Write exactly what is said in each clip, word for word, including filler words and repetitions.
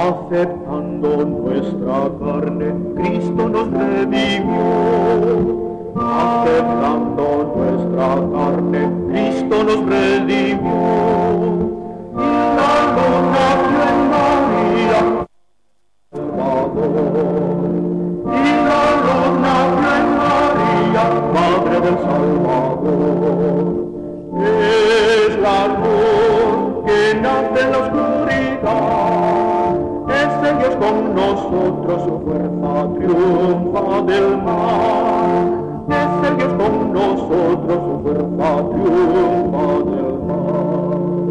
Aceptando nuestra carne, Cristo nos redimió. Aceptando nuestra carne, Cristo nos redimió. Y la luna vio en María, Salvador. Y la luna vio en María, Madre del Salvador. Es la luz que nace en la oscuridad. Ese Dios con nosotros, su fuerza triunfa del mal. Ese Dios con nosotros, su fuerza triunfa del mal.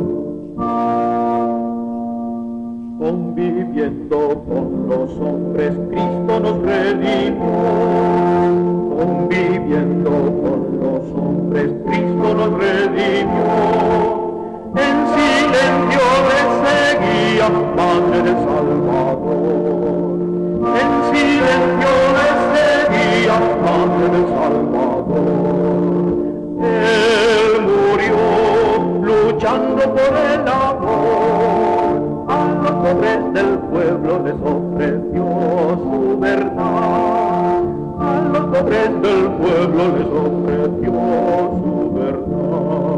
Conviviendo con los hombres, Cristo nos redimió. Conviviendo con los hombres, Cristo nos redimió. En silencio le seguía, Madre del Salvador. En silencio le seguía, Madre del Salvador. Él murió luchando por el amor. A los pobres del pueblo les ofreció su verdad. A los pobres del pueblo les ofreció su verdad.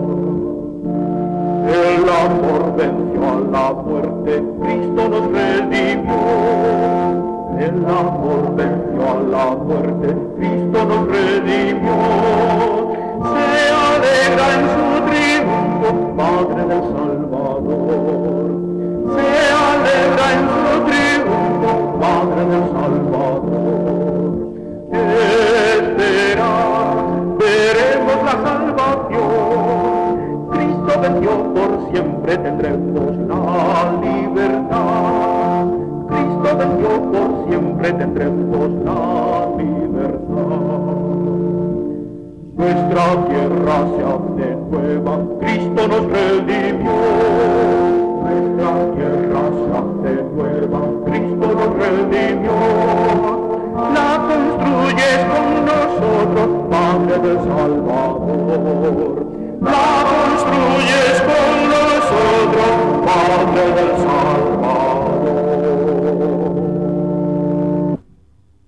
El amor venció a la muerte, Cristo nos redimió. El amor venció a la muerte, Cristo nos redimió. Se alegra en su triunfo, Madre del Salvador. Se alegra en su triunfo, Madre del Salvador. Espera, veremos la salvación. Cristo venció, por siempre tendremos la libertad. Cristo venció, por siempre tendremos la libertad. Nuestra tierra